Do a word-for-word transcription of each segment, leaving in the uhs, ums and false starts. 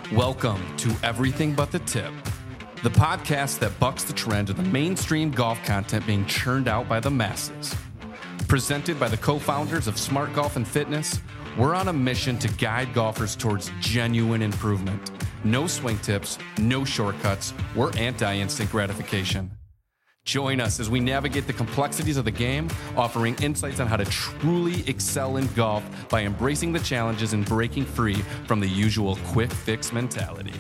Welcome to Everything But the Tip, the podcast that bucks the trend of the mainstream golf content being churned out by the masses. Presented by the co-founders of Smart Golf and Fitness, we're on a mission to guide golfers towards genuine improvement. No swing tips, no shortcuts, we're anti-instant gratification. Join us as we navigate the complexities of the game, offering insights on how to truly excel in golf by embracing the challenges and breaking free from the usual quick fix mentality.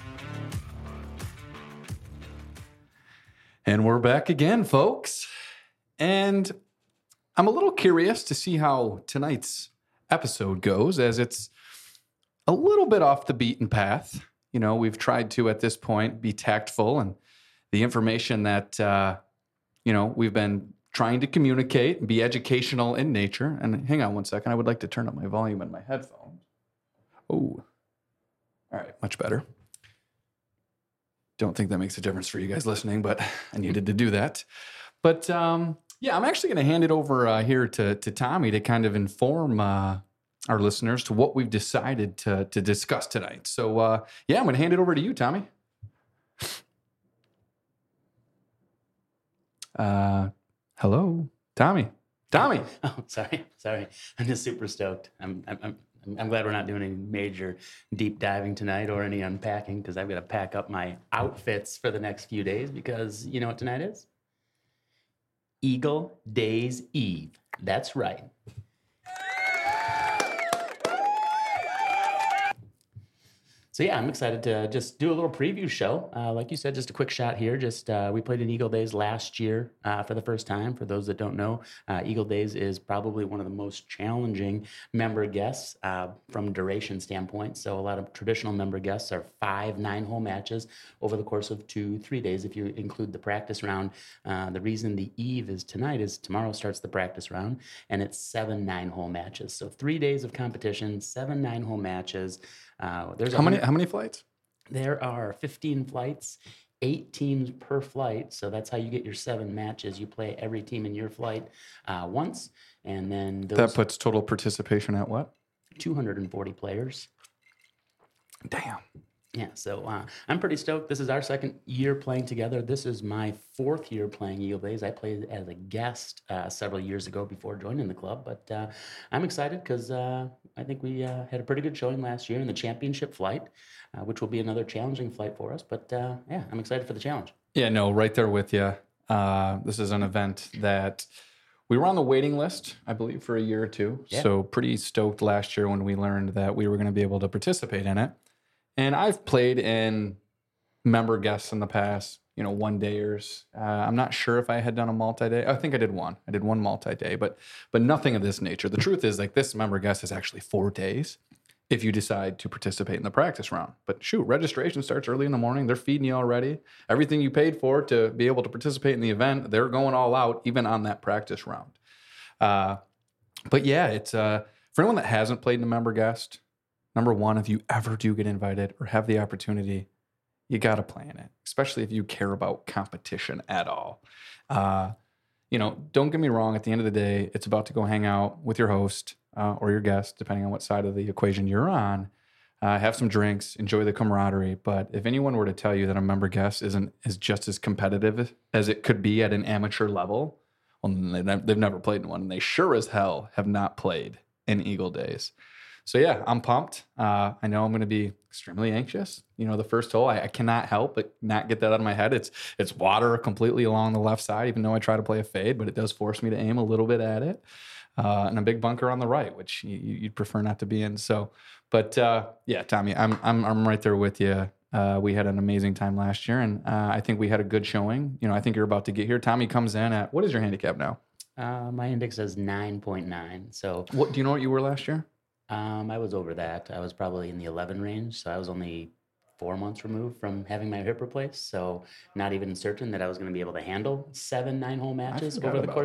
And we're back again, folks. And I'm a little curious to see how tonight's episode goes, as it's a little bit off the beaten path. You know, we've tried to, at this point, be tactful, and the information that, uh, you know, we've been trying to communicate and be educational in nature. And hang on one second. I would like to turn up my volume in my headphones. Oh, all right. Much better. Don't think that makes a difference for you guys listening, but I needed to do that. But um, yeah, I'm actually going to hand it over uh, here to, to Tommy to kind of inform uh, our listeners to what we've decided to, to discuss tonight. So uh, yeah, I'm going to hand it over to you, Tommy. Uh, hello, Tommy. Tommy. Oh, sorry, sorry. I'm just super stoked. I'm, I'm, I'm, I'm glad we're not doing any major deep diving tonight or any unpacking, because I've got to pack up my outfits for the next few days. Because you know what tonight is? Eagle Days Eve. That's right. So yeah, I'm excited to just do a little preview show. Uh, like you said, just a quick shot here. Just uh, we played in Eagle Days last year uh, for the first time. For those that don't know, uh, Eagle Days is probably one of the most challenging member guests uh, from a duration standpoint. So a lot of traditional member guests are five nine-hole matches over the course of two, three days if you include the practice round. Uh, the reason the eve is tonight is tomorrow starts the practice round, and it's seven nine-hole matches. So three days of competition, seven nine-hole matches. Uh, there's how many how many flights? There are fifteen flights, eight teams per flight. So that's how you get your seven matches. You play every team in your flight uh, once, and then those That puts total participation at what? two hundred forty players. Damn. Yeah, so uh, I'm pretty stoked. This is our second year playing together. This is my fourth year playing Eagle Days. I played as a guest uh, several years ago before joining the club, but uh, I'm excited because uh, I think we uh, had a pretty good showing last year in the championship flight, uh, which will be another challenging flight for us. But uh, yeah, I'm excited for the challenge. Yeah, no, right there with you. Uh, this is an event that we were on the waiting list, I believe, for a year or two. Yeah. So pretty stoked last year when we learned that we were going to be able to participate in it. And I've played in member guests in the past, you know, one dayers. Uh, I'm not sure if I had done a multi-day. I think I did one. I did one multi-day, but but nothing of this nature. The truth is, like, this member guest is actually four days if you decide to participate in the practice round. But shoot, registration starts early in the morning. They're feeding you already. Everything you paid for to be able to participate in the event, they're going all out, even on that practice round. Uh, but yeah, it's uh, for anyone that hasn't played in a member guest, number one, if you ever do get invited or have the opportunity, you got to plan it, especially if you care about competition at all. Uh, you know, don't get me wrong. At the end of the day, it's about to go hang out with your host uh, or your guest, depending on what side of the equation you're on. Uh, have some drinks, enjoy the camaraderie. But if anyone were to tell you that a member guest isn't is just as competitive as it could be at an amateur level, well, they've never played in one, and they sure as hell have not played in Eagle Days. So yeah, I'm pumped. Uh, I know I'm going to be extremely anxious. You know, the first hole, I, I cannot help but not get that out of my head. It's it's water completely along the left side, even though I try to play a fade, but it does force me to aim a little bit at it. Uh, and a big bunker on the right, which you, you'd prefer not to be in. So, but uh, yeah, Tommy, I'm I'm I'm right there with you. Uh, we had an amazing time last year, and uh, I think we had a good showing. You know, I think you're about to get here. Tommy comes in at, what is your handicap now? Uh, my index says nine point nine. So what do you know what you were last year? Um, I was over that. I was probably in the eleven range, so I was only four months removed from having my hip replaced. So not even certain that I was going to be able to handle seven nine-hole matches over the course that. of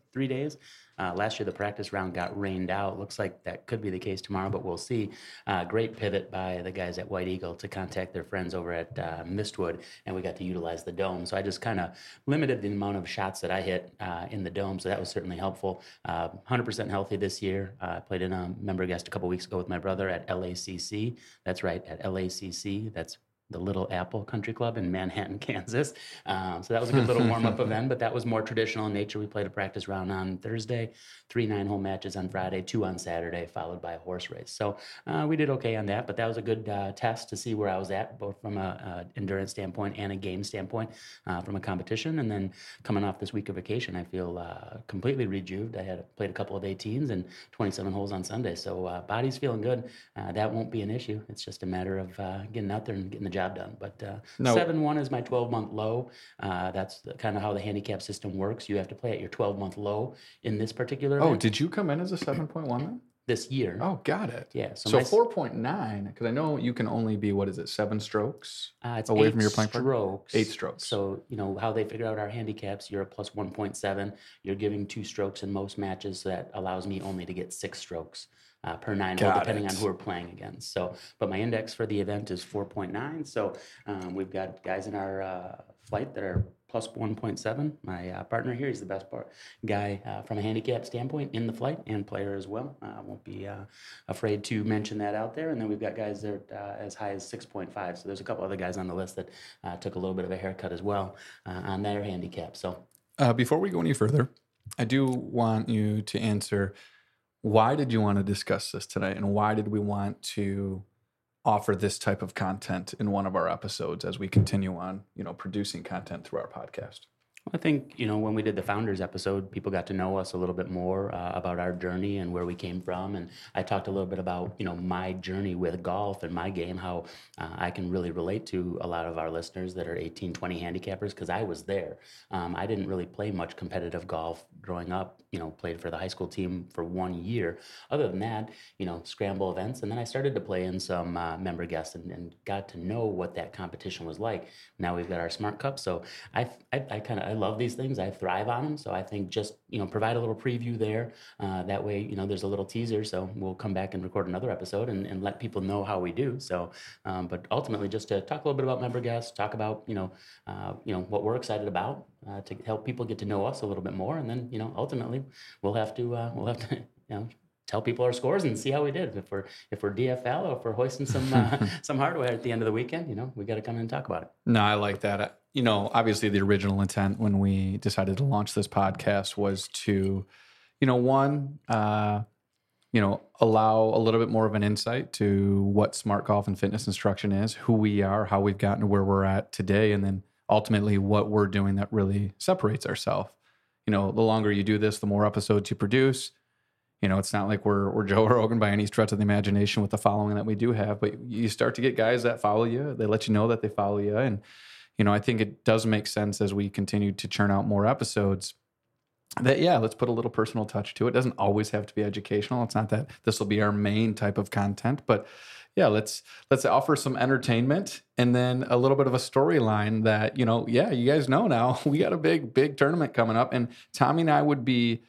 three days. Uh, last year, the practice round got rained out. Looks like that could be the case tomorrow, but we'll see. Uh, great pivot by the guys at White Eagle to contact their friends over at uh, Mistwood, and we got to utilize the dome. So I just kind of limited the amount of shots that I hit uh, in the dome, so that was certainly helpful. Uh, one hundred percent healthy this year. Uh, I played in a member guest a couple weeks ago with my brother at L A C C. That's right, at L A C C. That's the Little Apple Country Club in Manhattan, Kansas. Um, so that was a good little warm-up event, but that was more traditional in nature. We played a practice round on Thursday, three nine-hole matches on Friday, two on Saturday, followed by a horse race. So uh, we did okay on that, but that was a good uh, test to see where I was at, both from a, a endurance standpoint and a game standpoint uh, from a competition. And then coming off this week of vacation, I feel uh, completely rejuvened. I had played a couple of eighteens and twenty-seven holes on Sunday, so uh, body's feeling good. Uh, that won't be an issue. It's just a matter of uh, getting out there and getting the job done. But uh, No. seven one is my twelve-month low. Uh, that's kind of how the handicap system works. You have to play at your twelve-month low in this particular Oh, event did you come in as a seven point one then? this year. Oh, got it. Yeah. So, So my, four point nine, because I know you can only be, what is it, seven strokes uh, it's away eight from your playing partner? strokes. Eight strokes. So, you know, how they figure out our handicaps, you're a plus one point seven. You're giving two strokes in most matches. So that allows me only to get six strokes. Uh, per nine hole, Got depending it. on who we're playing against. So, but my index for the event is four point nine. So um, we've got guys in our uh, flight that are plus one point seven. My uh, partner here, he's the best part guy uh, from a handicap standpoint in the flight and player as well. I uh, won't be uh, afraid to mention that out there. And then we've got guys that are uh, as high as six point five. So there's a couple other guys on the list that uh, took a little bit of a haircut as well uh, on their handicap. So Uh, before we go any further, I do want you to answer, why did you want to discuss this today, and why did we want to offer this type of content in one of our episodes as we continue on, you know, producing content through our podcast? I think, you know, when we did the Founders episode, people got to know us a little bit more uh, about our journey and where we came from. And I talked a little bit about, you know, my journey with golf and my game, how uh, I can really relate to a lot of our listeners that are eighteen, twenty handicappers, because I was there. Um, I didn't really play much competitive golf growing up, you know, played for the high school team for one year. Other than that, you know, scramble events. And then I started to play in some uh, member guests and, and got to know what that competition was like. Now we've got our Smart Cup. So I, I, I kind of, I love these things. I thrive on them. So I think just, you know, provide a little preview there. Uh, that way, you know, there's a little teaser. So we'll come back and record another episode and, and let people know how we do. So, um, but ultimately just to talk a little bit about member guests, talk about, you know, uh, you know, what we're excited about uh, to help people get to know us a little bit more. And then, you know, ultimately we'll have to, uh, we'll have to, you know, tell people our scores and see how we did. If we're if we're D F L or if we're hoisting some uh, some hardware at the end of the weekend, you know, we got to come in and talk about it. No, I like that. Uh, You know, obviously the original intent when we decided to launch this podcast was to, you know, one, uh, you know, allow a little bit more of an insight to what smart golf and fitness instruction is, who we are, how we've gotten to where we're at today, and then ultimately what we're doing that really separates ourselves. You know, the longer you do this, the more episodes you produce. You know, it's not like we're we're Joe Rogan by any stretch of the imagination with the following that we do have, but you start to get guys that follow you. They let you know that they follow you. And, you know, I think it does make sense as we continue to churn out more episodes that, yeah, let's put a little personal touch to it. It doesn't always have to be educational. It's not that this will be our main type of content, but yeah, let's let's offer some entertainment and then a little bit of a storyline that, you know, yeah, you guys know now we got a big, big tournament coming up, and Tommy and I would be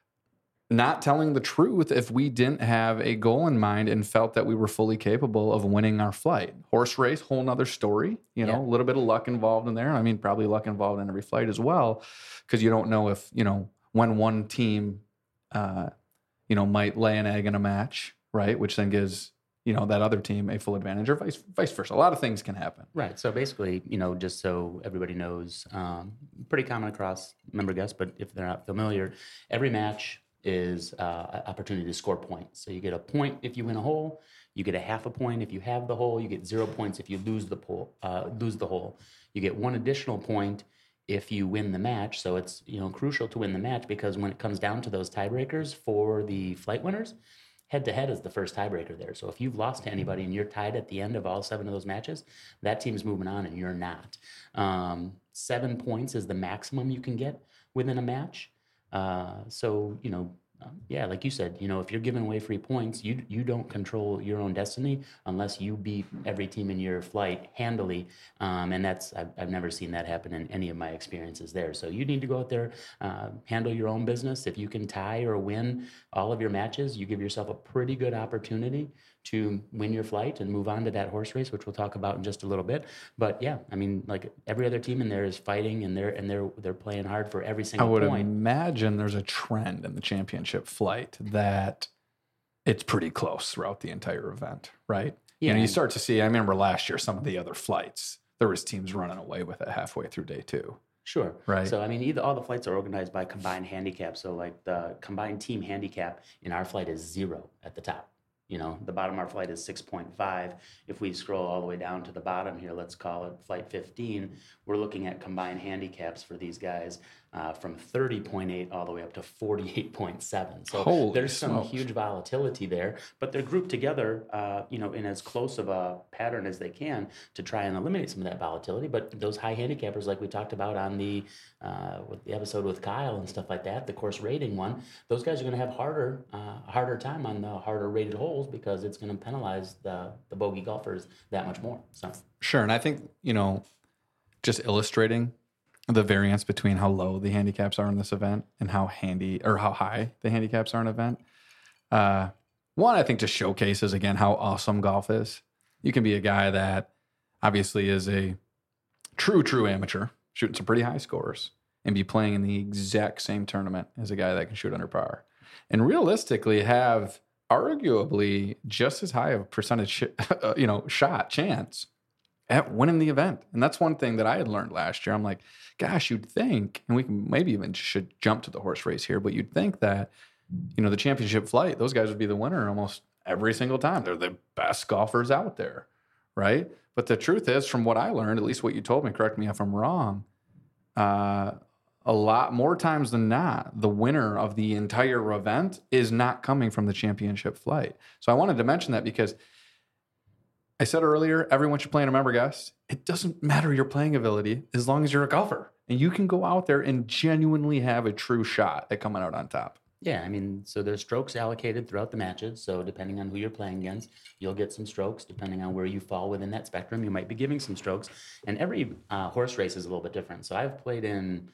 not telling the truth if we didn't have a goal in mind and felt that we were fully capable of winning our flight. Horse race, whole nother story, you know, Yeah. a little bit of luck involved in there. I mean, probably luck involved in every flight as well, because you don't know if, you know, when one team, uh, you know, might lay an egg in a match, right? Which then gives, you know, that other team a full advantage, or vice, vice versa. A lot of things can happen. Right. So basically, you know, just so everybody knows, um, pretty common across member guests, but if they're not familiar, every match is uh, an opportunity to score points. So you get a point if you win a hole, you get a half a point if you have the hole, you get zero points if you lose the pole, uh, lose the hole. You get one additional point if you win the match. So it's, you know, crucial to win the match, because when it comes down to those tiebreakers for the flight winners, head to head is the first tiebreaker there. So if you've lost to anybody and you're tied at the end of all seven of those matches, that team's moving on and you're not. Um, seven points is the maximum you can get within a match. Uh, so, you know, Um, yeah, like you said, you know, if you're giving away free points, you you don't control your own destiny unless you beat every team in your flight handily. Um, and that's I've, I've never seen that happen in any of my experiences there. So you need to go out there, uh, handle your own business. If you can tie or win all of your matches, you give yourself a pretty good opportunity to win your flight and move on to that horse race, which we'll talk about in just a little bit. But yeah, I mean, like every other team in there is fighting, and they're and they're they're playing hard for every I single would point. imagine there's a trend in the championship flight that it's pretty close throughout the entire event, right? Yeah. You know, you start to see, I remember last year, some of the other flights, there was teams running away with it halfway through day two. Sure. Right. So, I mean, either all the flights are organized by combined handicap. So, like the combined team handicap in our flight is zero at the top. You know, the bottom of our flight is six point five. If we scroll all the way down to the bottom here, let's call it flight fifteen, we're looking at combined handicaps for these guys uh, from thirty point eight all the way up to forty-eight point seven. So Holy there's some smokes. huge volatility there, but they're grouped together, uh, you know, in as close of a pattern as they can to try and eliminate some of that volatility. But those high handicappers, like we talked about on the uh, with the episode with Kyle and stuff like that, the course rating one, those guys are going to have harder, uh, harder time on the harder rated holes because it's going to penalize the the bogey golfers that much more. So Sure. And I think, you know, just illustrating the variance between how low the handicaps are in this event and how handy or how high the handicaps are in an event. Uh, one, I think just showcases again how awesome golf is. You can be a guy that obviously is a true, true amateur, shooting some pretty high scores, and be playing in the exact same tournament as a guy that can shoot under par. And realistically have arguably just as high of a percentage, sh- you know, shot chance at winning the event. And that's one thing that I had learned last year. I'm like, gosh, you'd think, and we can maybe even should jump to the horse race here, but you'd think that, you know, the championship flight, those guys would be the winner almost every single time. They're the best golfers out there, right? But the truth is, from what I learned, at least what you told me, correct me if I'm wrong, uh, a lot more times than not, the winner of the entire event is not coming from the championship flight. So I wanted to mention that because I said earlier, everyone should play in a member guest. It doesn't matter your playing ability as long as you're a golfer. And you can go out there and genuinely have a true shot at coming out on top. yeah, I mean, so there's strokes allocated throughout the matches. So depending on who you're playing against, you'll get some strokes. Depending on where you fall within that spectrum, you might be giving some strokes. And every uh, horse race is a little bit different. So I've played in,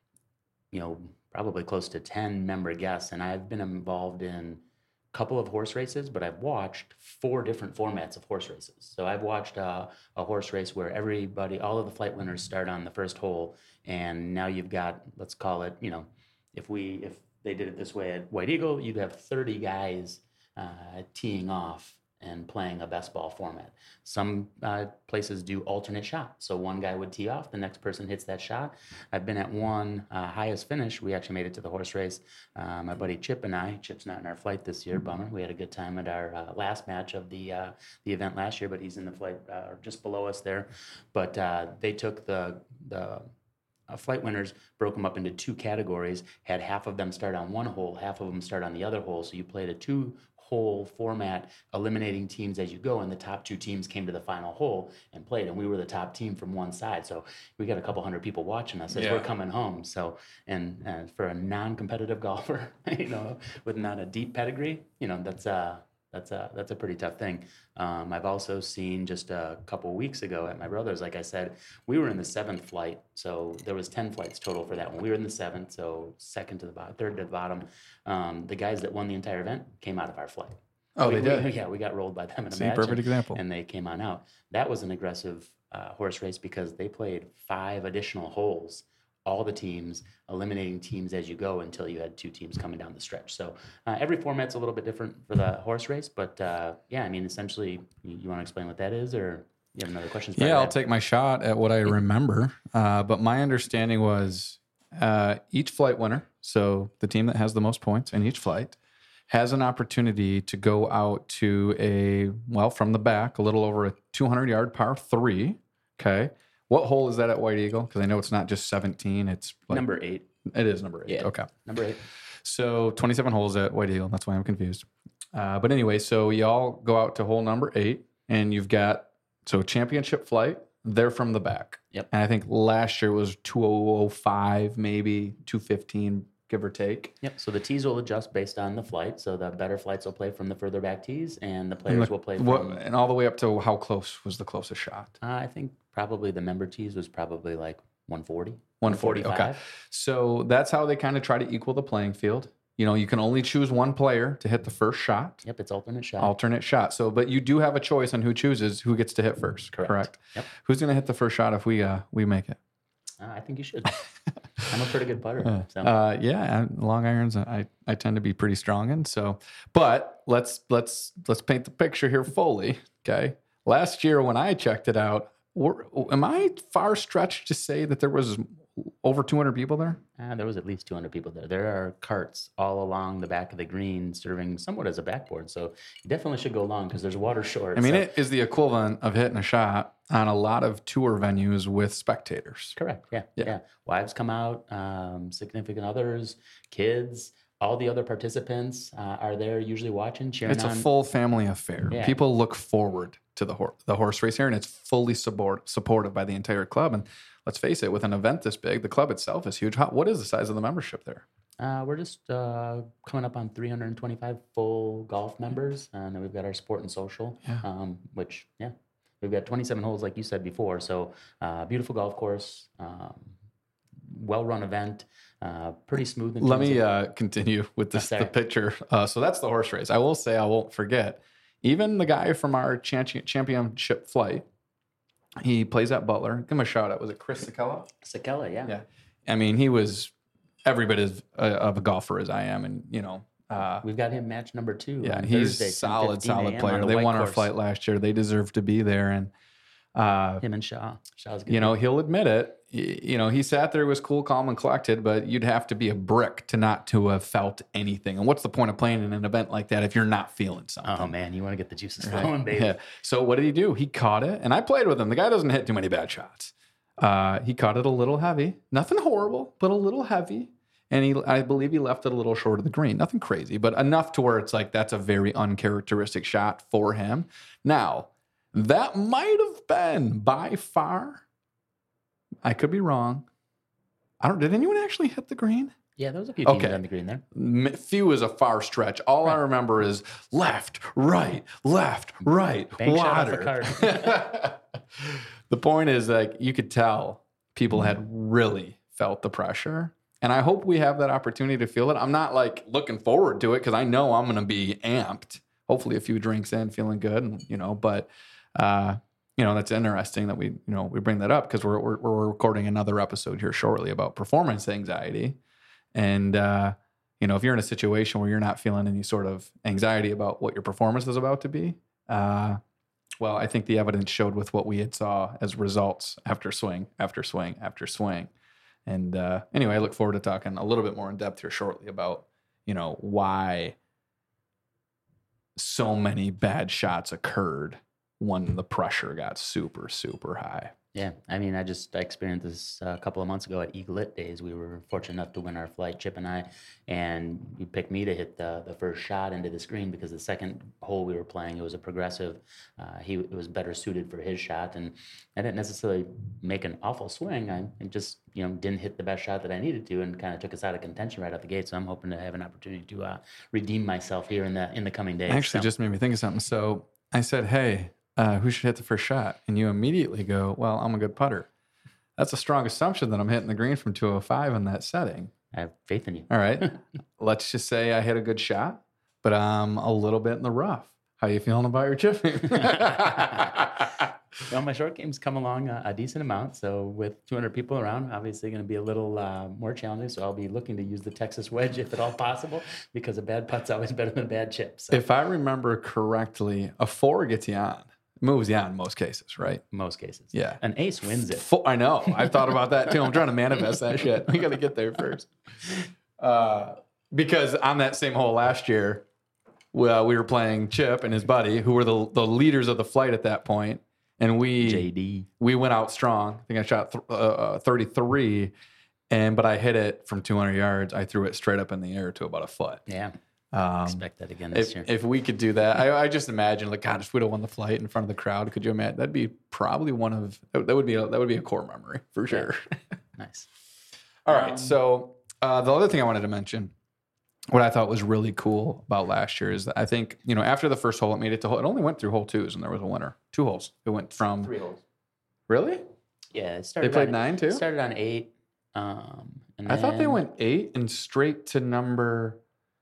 you know, probably close to ten member guests, and I've been involved in a couple of horse races, but I've watched four different formats of horse races. So I've watched uh, a horse race where everybody, all of the flight winners start on the first hole, and now you've got, let's call it, you know, if we, if they did it this way at White Eagle, you'd have thirty guys uh, teeing off and playing a best ball format. Some uh, places do alternate shot. So one guy would tee off, the next person hits that shot. I've been at one uh, highest finish. We actually made it to the horse race. Uh, my buddy Chip and I, Chip's not in our flight this year, bummer. We had a good time at our uh, last match of the uh, the event last year, but he's in the flight uh, just below us there. But uh, they took the the Uh, flight winners, broke them up into two categories, had half of them start on one hole, half of them start on the other hole. So you played a two hole format, eliminating teams as you go, and the top two teams came to the final hole and played, and we were the top team from one side. So we got a couple hundred people watching us as Yeah. we're coming home. So, and uh, for a non-competitive golfer, you know, with not a deep pedigree, you know, that's uh that's a that's a pretty tough thing. Um, I've also seen just a couple weeks ago at my brother's, like I said, we were in the seventh flight, so there was ten flights total for that one. We were in the seventh, so second to the bottom, third to the bottom. Um, the guys that won the entire event came out of our flight. Oh, we, they did? We, yeah, we got rolled by them in a See, match. perfect and, example. And they came on out. That was an aggressive uh, horse race because they played five additional holes, all the teams, eliminating teams as you go until you had two teams coming down the stretch. So uh, every format's a little bit different for the horse race, but uh, yeah, I mean, essentially, you, you want to explain what that is, or you have another question? Yeah, I'll take my shot at what I remember. Uh, but my understanding was uh, each flight winner, so the team that has the most points in each flight, has an opportunity to go out to a, well, from the back, a little over a two hundred yard par three. Okay. What hole is that at White Eagle? Because I know it's not just seventeen. It's like, Number eight. It is number eight. Yeah. Okay. Number eight. So twenty-seven holes at White Eagle. That's why I'm confused. Uh, but anyway, so y'all go out to hole number eight, and you've got, so championship flight, they're from the back. Yep. And I think last year was two oh five, maybe two fifteen give or take. Yep. So the tees will adjust based on the flight. So the better flights will play from the further back tees, and the players And, the, will play what, from. and all the way up to how close was the closest shot? Uh, I think probably the member tees was probably like one forty. one forty. Okay. So that's how they kind of try to equal the playing field. You know, you can only choose one player to hit the first shot. Yep, it's alternate shot. Alternate shot. So, but you do have a choice on who chooses who gets to hit first. Correct. Correct. Yep. Who's going to hit the first shot if we uh we make it? Uh, I think you should. I'm a pretty good putter. Uh, So. uh, yeah, long irons I, I tend to be pretty strong in. So, but let's let's let's paint the picture here fully. Okay. Last year when I checked it out, were, am I far stretched to say that there was over two hundred people there? Uh, there was at least two hundred people there. There are carts all along the back of the green serving somewhat as a backboard. So you definitely should go along because there's water short. I mean, so. it is the equivalent of hitting a shot on a lot of tour venues with spectators. Correct. Yeah. Yeah. Yeah. Wives come out, um, significant others, kids, all the other participants uh, are there usually watching, cheering It's on. a full family affair. Yeah. People look forward to the horse, the horse race here, and it's fully support, supported by the entire club. And let's face it, with an event this big, the club itself is huge. How, what is the size of the membership there? Uh, we're just uh, coming up on three hundred twenty-five full golf members, and then we've got our sport and social, Yeah. um, which yeah, we've got twenty-seven holes like you said before. So uh, beautiful golf course, um, well-run event, uh, pretty smooth. In Let terms me of- uh, continue with this, Oh, sorry. the picture. Uh, so that's the horse race. I will say, I won't forget, even the guy from our champion, championship flight, he plays at Butler. Give him a shout out. Was it Chris Sakella? Sakella, yeah. Yeah. I mean, he was every bit as uh, of a golfer as I am. And, you know, uh, We've got him match number two. yeah, on he's Thursday, solid, ten fifteen solid a m player. on the They white won our course. flight last year. They deserve to be there. And, uh, Him and Shaw. Shaw's good. you know, he'll admit it. Y- You know, he sat there, was cool, calm, and collected, but you'd have to be a brick to not to have felt anything. And what's the point of playing in an event like that if you're not feeling something? Oh man, you want to get the juices Right? flowing, baby. Yeah. So what did he do? He caught it, and I played with him. The guy doesn't hit too many bad shots. Uh, he caught it a little heavy, nothing horrible, but a little heavy. And he, I believe he left it a little short of the green. Nothing crazy, but enough to where it's like that's a very uncharacteristic shot for him. Now, that might have been by far, I could be wrong. I don't, did anyone actually hit the green? Yeah, there was a few teams Okay. on the green there. M- Few is a far stretch. All I remember is left, right, left, right, Bank shot off water. a The point is, like, you could tell people had really felt the pressure. And I hope we have that opportunity to feel it. I'm not like looking forward to it because I know I'm going to be amped. Hopefully a few drinks in, feeling good, and, you know, but, uh, you know, that's interesting that we, you know, we bring that up because we're, we're, we're recording another episode here shortly about performance anxiety. And, uh, you know, if you're in a situation where you're not feeling any sort of anxiety about what your performance is about to be, uh, well, I think the evidence showed with what we had saw as results after swing, after swing, after swing. And uh, anyway, I look forward to talking a little bit more in depth here shortly about, you know, why so many bad shots occurred when the pressure got super, super high. Yeah, I mean, I just I experienced this uh, a couple of months ago at Eaglet Days. We were fortunate enough to win our flight, Chip and I, and you picked me to hit the the first shot into the screen because the second hole we were playing, it was a progressive. Uh, he it was better suited for his shot, and I didn't necessarily make an awful swing. I it just you know didn't hit the best shot that I needed to, and kind of took us out of contention right out the gate. So I'm hoping to have an opportunity to uh, redeem myself here in the in the coming days. Actually, So- just made me think of something. So I said, hey, uh, who should hit the first shot? And you immediately go, well, I'm a good putter. That's a strong assumption that I'm hitting the green from two oh five in that setting. I have faith in you. All right. Let's just say I hit a good shot, but I'm a little bit in the rough. How you feeling about your chipping? Well, my short game's come along a, a decent amount. So with two hundred people around, obviously going to be a little uh, more challenging. So I'll be looking to use the Texas wedge if at all possible, because a bad putt's always better than a bad chip. So If I remember correctly, a four gets you on, moves you on in most cases, right? most cases, Yeah. an ace wins it. Four, I know. I've thought about that too. I'm trying to manifest that shit. We got to get there first. Uh, because on that same hole last year, well, we were playing Chip and his buddy, who were the the leaders of the flight at that point, and we J D. we went out strong. I think I shot th- uh, thirty-three, and but I hit it from two hundred yards. I threw it straight up in the air to about a foot. Yeah, Um, expect that again this if, year. if we could do that, I, I just imagine, like, God, if we'd have won the flight in front of the crowd, could you imagine? That'd be probably one of that would be a, that would be a core memory for sure. Nice. All right, Um, so Uh, the other thing I wanted to mention, what I thought was really cool about last year is that I think, you know, after the first hole, it made it to hole. It only went through hole twos and there was a winner. Two holes. It went from. Three holes. Really? Yeah. It started They played on, nine too? It started on eight. Um, and I thought they then- went eight and straight to number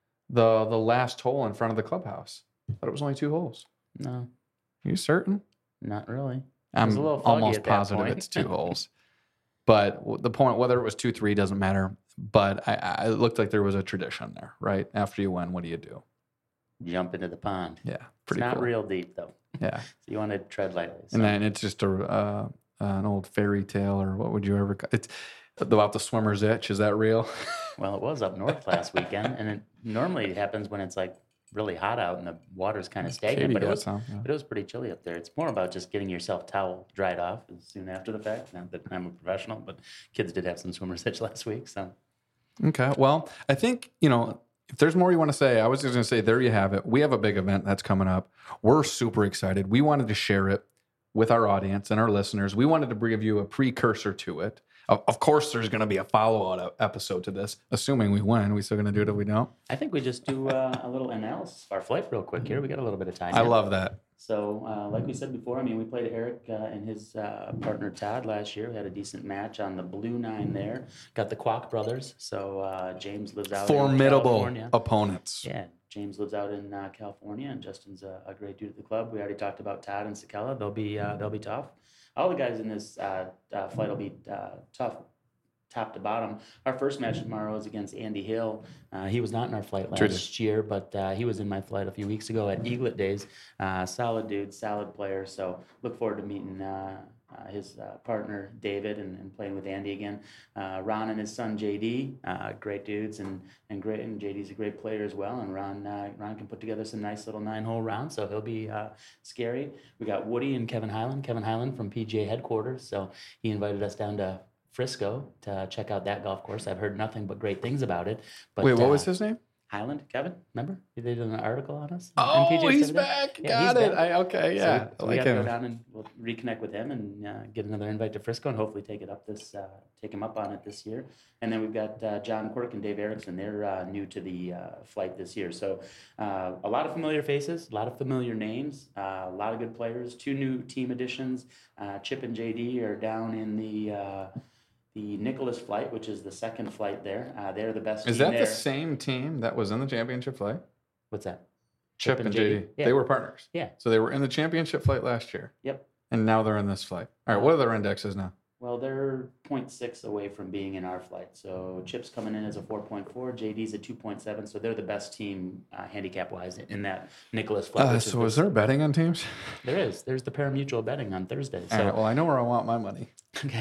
the the last hole in front of the clubhouse. I thought it was only two holes. No, Are you certain? not really. I'm a little foggy almost at that positive point. it's two holes. But w- the point, whether it was two, three, doesn't matter. But I, I, it looked like there was a tradition there, right? After you win, what do you do? Jump into the pond. Yeah, It's pretty not cool. real deep though. Yeah, So you want to tread lightly. So. and then it's just a uh, an old fairy tale, or what would you ever? ca- It's about the swimmer's itch. Is that real? Well, it was up north last weekend, and it normally happens when it's like really hot out and the water's kind of stagnant. Katie But it got was, some, yeah. but it was pretty chilly up there. It's more about just getting yourself towel dried off soon after the fact. Not that I'm a professional, but kids did have some swimmer's itch last week. So Okay. Well, I think, you know, if there's more you want to say, I was just going to say, there you have it. We have a big event that's coming up. We're super excited. We wanted to share it with our audience and our listeners. We wanted to give you a precursor to it. Of, of course, there's going to be a follow-up episode to this, assuming we win. We still going to do it if we don't? I think we just do uh, a little analysis of our flight real quick here. We got a little bit of time. I here. love that. So, uh, like we said before, I mean, we played Eric uh, and his uh, partner Todd last year. We had a decent match on the Blue Nine there. Got the Kwok brothers. So uh, James lives out in Formidable California. opponents. Yeah, James lives out in uh, California, and Justin's a, a great dude at the club. We already talked about Todd and Sakella. They'll be uh, they'll be tough. All the guys in this uh, uh, flight will be uh, tough, top to bottom. Our first match tomorrow is against Andy Hill. Uh, he was not in our flight last Tradition. year, but uh, he was in my flight a few weeks ago at Eaglet Days. Uh, solid dude, solid player. So look forward to meeting uh, uh, his uh, partner David and, and playing with Andy again. Uh, Ron and his son J D, uh, great dudes and and great. And J D's a great player as well. And Ron uh, Ron can put together some nice little nine hole rounds, so he'll be uh, scary. We got Woody and Kevin Highland. Kevin Highland from P G A headquarters. So he invited us down to Frisco to check out that golf course. I've heard nothing but great things about it. But, Wait, what uh, was his name? Highland, Kevin? Remember? They did an article on us. Oh, on P G A he's Saturday? back. Yeah, Got he's it. back. I, okay, yeah. So, so I we like got to go him. down and we'll reconnect with him and uh, get another invite to Frisco and hopefully take it up this, uh, take him up on it this year. And then we've got uh, John Quirk and Dave Erickson. They're uh, new to the uh, flight this year. So uh, a lot of familiar faces, a lot of familiar names, uh, a lot of good players. Two new team additions. Uh, Chip and J D are down in the uh, the Nicholas flight, which is the second flight there. Uh, they're the best Is team that there. the same team that was in the championship flight? What's that? Chip, and J D. Yeah. They were partners. Yeah. So they were in the championship flight last year. Yep. And now they're in this flight. All right. What are their indexes now? Well, they're zero point six away from being in our flight. So Chip's coming in as a four point four, J D's a two point seven. So they're the best team uh, handicap-wise in that Nicholas flight. Uh, which so the- is there betting on teams? There is. There's the parimutuel betting on Thursday. So All right. Well, I know where I want my money. okay.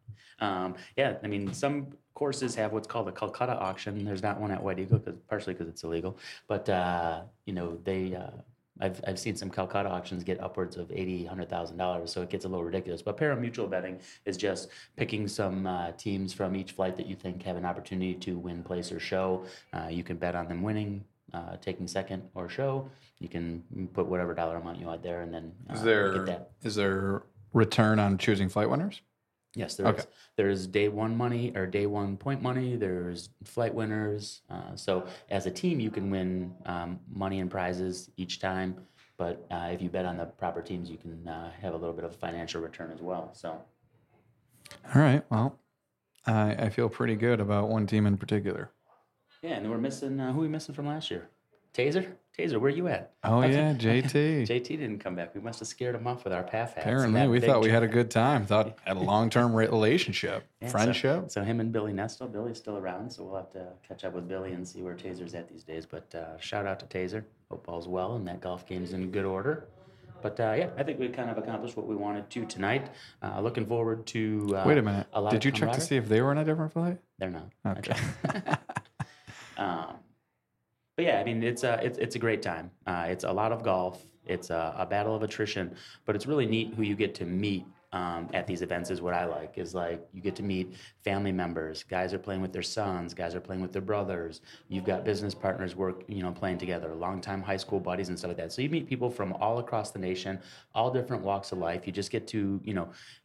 Um, yeah, I mean, some courses have what's called a Calcutta auction. There's not one at White Eagle, cause, partially because it's illegal. But, uh, you know, they, uh, I've, I've seen some Calcutta auctions get upwards of eighty thousand dollars, one hundred thousand dollars, so it gets a little ridiculous. But parimutuel betting is just picking some uh, teams from each flight that you think have an opportunity to win, place, or show. Uh, you can bet on them winning, uh, taking second, or show. You can put whatever dollar amount you want there, and then uh, Is you there get that. is there return on choosing flight winners? Yes, there is. Okay. There's day one money or day one point money. There's flight winners. Uh, so as a team, you can win um, money and prizes each time. But uh, if you bet on the proper teams, you can uh, have a little bit of financial return as well. So All right. Well, I, I feel pretty good about one team in particular. yeah, and then we're missing uh, who are we missing from last year? Taser, Taser, where you at? Oh I yeah, think- J T. J T didn't come back. We must have scared him off with our P A F hats. and Apparently, that we big thought we tr- had a good time. Thought had a long-term relationship, Yeah, so- friendship. So, him and Billy Nestle. Billy's still around, so we'll have to catch up with Billy and see where Taser's at these days. But uh, shout out to Taser. Hope all's well and that golf game's in good order. But uh, yeah, I think we kind of accomplished what we wanted to tonight. Uh, looking forward to. Uh, Wait a minute. A lot Did of you check to camaraderie. see if they were in a different flight? They're not. Okay. um, but yeah, I mean, it's a it's it's a great time. Uh, it's a lot of golf. It's a, a battle of attrition, but it's really neat who you get to meet um, at these events. Is what I like. Is like you get to meet family members. Guys are playing with their sons. Guys are playing with their brothers. You've got business partners work, you know, playing together. Longtime high school buddies and stuff like that. So you meet people from all across the nation, all different walks of life. You just get to, you know. Uh,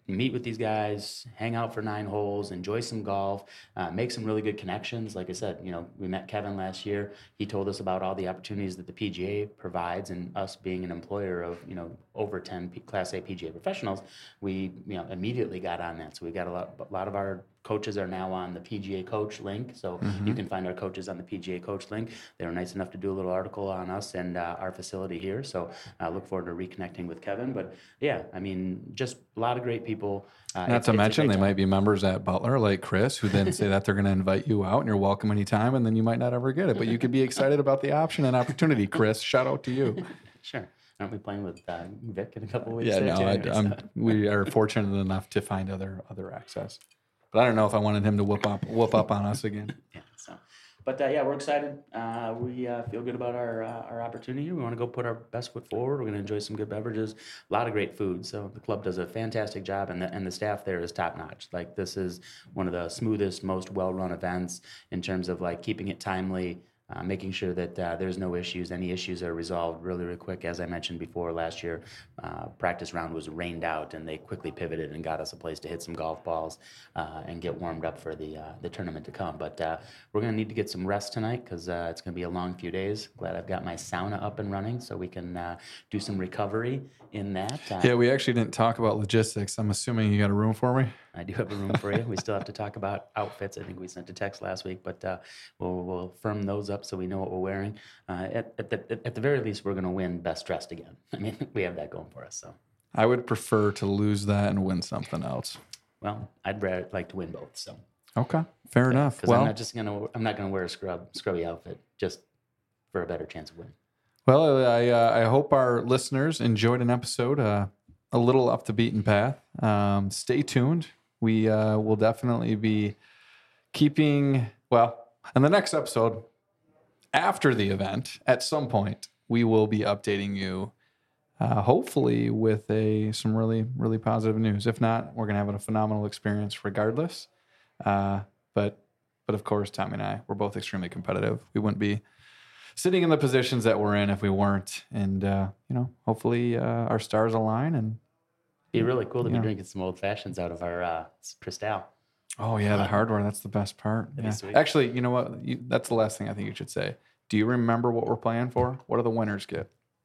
meet with these guys, hang out for nine holes, enjoy some golf, uh, make some really good connections. Like I said, you know, we met Kevin last year. He told us about all the opportunities that the P G A provides, and us being an employer of, you know, over ten P- Class A P G A professionals, we, you know, immediately got on that. So we got a lot, a lot of our coaches are now on the P G A Coach link. So mm-hmm. you can find our coaches on the P G A Coach link. They were nice enough to do a little article on us and uh, our facility here. So I uh, look forward to reconnecting with Kevin. But yeah, I mean, just a lot of great people. Uh, Not to mention, they time. might be members at Butler, like Chris, who then say that they're going to invite you out and you're welcome anytime, and then you might not ever get it. But you could be excited about the option and opportunity, Chris. Shout out to you. Sure. Aren't we playing with uh, Vic in a couple of weeks? Yeah, no, I, I'm, we are fortunate enough to find other other access. But I don't know if I wanted him to whoop up whoop up on us again. Yeah, so. But uh, yeah, we're excited. Uh, we uh, feel good about our uh, our opportunity. We want to go put our best foot forward. We're going to enjoy some good beverages, a lot of great food. So the club does a fantastic job, and the and the staff there is top notch. Like, this is one of the smoothest, most well run events in terms of like keeping it timely. Uh, making sure that uh, there's no issues. Any issues are resolved really, really quick. As I mentioned before, last year, uh, practice round was rained out, and they quickly pivoted and got us a place to hit some golf balls uh, and get warmed up for the uh, the tournament to come. But uh, we're going to need to get some rest tonight because uh, it's going to be a long few days. Glad I've got my sauna up and running so we can uh, do some recovery in that. Uh, yeah, we actually didn't talk about logistics. I'm assuming you got a room for me? I do have a room for you. We still have to talk about outfits. I think we sent a text last week, but uh, we'll, we'll firm those up so we know what we're wearing. Uh, at, at, the, at the very least, we're going to win best dressed again. I mean, we have that going for us. So I would prefer to lose that and win something else. Well, I'd rather like to win both. So okay, fair yeah, enough. Well, I'm not just gonna I'm not gonna wear a scrub scrubby outfit just for a better chance of winning. Well, I uh, I hope our listeners enjoyed an episode uh, a little off the beaten path. Um, stay tuned. We uh, will definitely be keeping, well, in the next episode, after the event, at some point, we will be updating you, uh, hopefully with a some really, really positive news. If not, we're going to have a phenomenal experience regardless. Uh, but, but of course, Tommy and I, we're both extremely competitive. We wouldn't be sitting in the positions that we're in if we weren't. And, uh, you know, hopefully uh, our stars align and be really cool to be yeah. drinking some old fashions out of our uh, Cristal. Oh yeah, the hardware. That's the best part. Yeah. Actually, you know what? You, that's the last thing I think you should say. Do you remember what we're playing for? What do the winners get?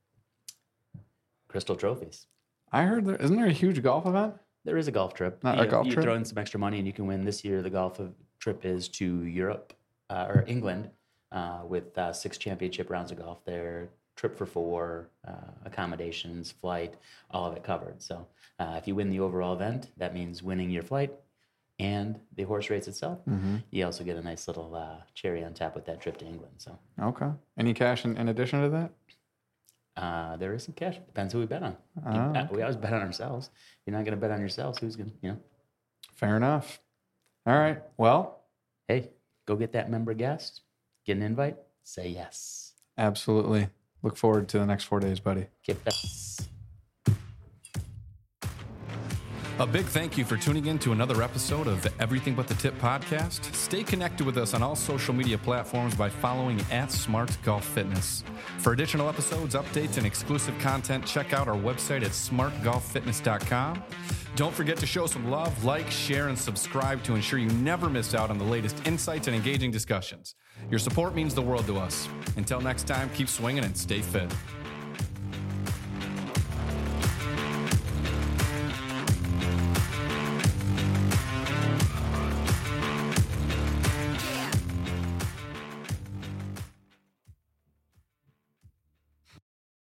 Crystal trophies. I heard there isn't there a huge golf event? There is a golf trip. Not you, a golf you trip. You throw in some extra money and you can win. This year, the golf trip is to Europe uh, or England uh, with uh, six championship rounds of golf there. Trip for four, uh, accommodations, flight, all of it covered. So uh, if you win the overall event, that means winning your flight and the horse race itself. Mm-hmm. You also get a nice little uh, cherry on top with that trip to England. So okay. Any cash in, in addition to that? Uh, there is some cash. Depends who we bet on. Oh, you, okay. We always bet on ourselves. You're not going to bet on yourselves. Who's going to, you know? Fair enough. All right. Well. Hey, go get that member guest. Get an invite. Say yes. Absolutely. Look forward to the next four days, buddy. Get best. A big thank you for tuning in to another episode of the Everything But the Tip podcast. Stay connected with us on all social media platforms by following at Smart Golf Fitness. For additional episodes, updates, and exclusive content, check out our website at smart golf fitness dot com. Don't forget to show some love, like, share, and subscribe to ensure you never miss out on the latest insights and engaging discussions. Your support means the world to us. Until next time, keep swinging and stay fit.